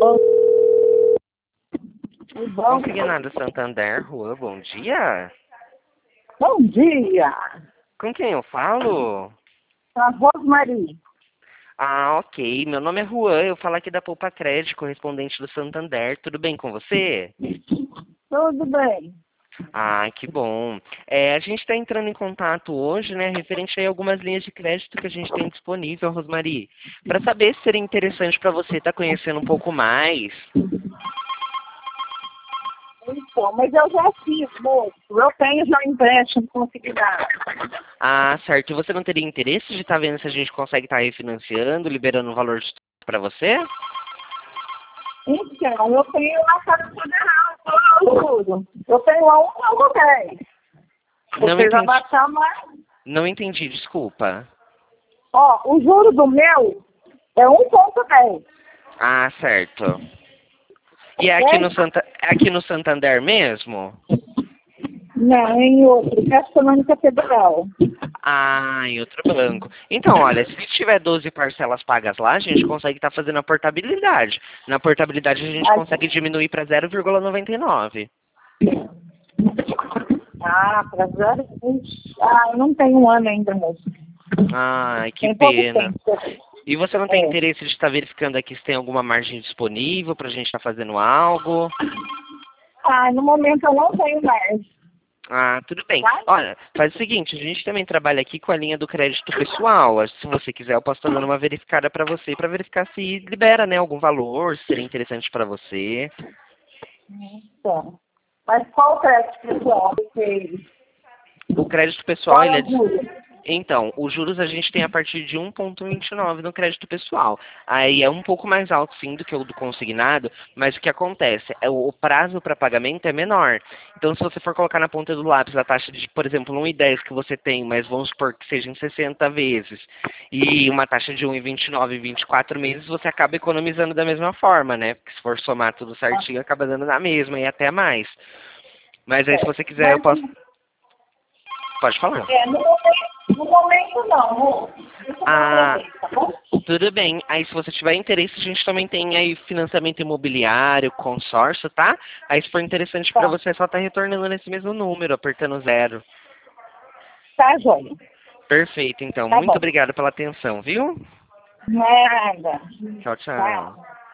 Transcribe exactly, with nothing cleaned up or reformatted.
bom. Tudo bom? Consignado Santander, Rua, bom dia. Bom dia. Com quem eu falo? A Rosmarie. Ah, ok. Meu nome é Juan, eu falo aqui da Poupa Crédito, correspondente do Santander. Tudo bem com você? Tudo bem. Ah, que bom. É, a gente está entrando em contato hoje, né, referente a algumas linhas de crédito que a gente tem disponível, Rosmarie, para saber se seria interessante para você estar conhecendo um pouco mais. Então, mas eu já fiz, moço. Eu tenho já um empréstimo consignado. Ah, certo. E você não teria interesse de estar vendo se a gente consegue estar refinanciando, liberando um valor para você? Então, eu tenho na Casa Federal, tudo. Eu tenho lá um ponto dez. Não Vocês entendi. abaixar mais. Não entendi, desculpa. Ó, o juro do meu é um ponto dez. Ah, certo. E é aqui Ok? no, Santa... é aqui no Santander mesmo? Não, em outro. Caixa Econômica Federal. Ah, em outro banco. Então, olha, se tiver doze parcelas pagas lá, a gente consegue estar fazendo a portabilidade. Na portabilidade a gente Mas- consegue diminuir para zero vírgula noventa e nove. Ah, para zero. Ah, eu não tenho um ano ainda, moço. Ai, que Tem pouco pena. tempo. E você não tem É. interesse de estar verificando aqui se tem alguma margem disponível para a gente estar fazendo algo? Ah, no momento eu não tenho mais. Ah, tudo bem. Tá? Olha, faz o seguinte, a gente também trabalha aqui com a linha do crédito pessoal. Se você quiser, eu posso estar dando uma verificada para você, para verificar se libera, né, algum valor, se seria interessante para você. Então. Mas qual o crédito pessoal? Porque O crédito pessoal, qual é ele é... o dis- juro? Então, os juros a gente tem a partir de um vírgula vinte e nove no crédito pessoal. Aí é um pouco mais alto, sim, do que o do consignado, mas o que acontece? É o o prazo para pagamento é menor. Então, se você for colocar na ponta do lápis a taxa de, por exemplo, um vírgula dez que você tem, mas vamos supor que seja em sessenta vezes, e uma taxa de um vírgula vinte e nove em vinte e quatro meses, você acaba economizando da mesma forma, né? Porque se for somar tudo certinho, acaba dando na mesma e até mais. Mas aí, se É. você quiser, eu Mas, posso... Pode falar. é, no momento, no momento não, moço. Isso não Ah, aproveita, tá bom? tudo bem. Aí, se você tiver interesse, a gente também tem aí financiamento imobiliário, consórcio, tá? Aí, se for interessante para Tá. você, é só tá retornando nesse mesmo número, apertando zero. Tá, joia. Perfeito, então. Tá Muito bom. obrigado pela atenção, viu? Nada. Tchau, tchau. Tchau.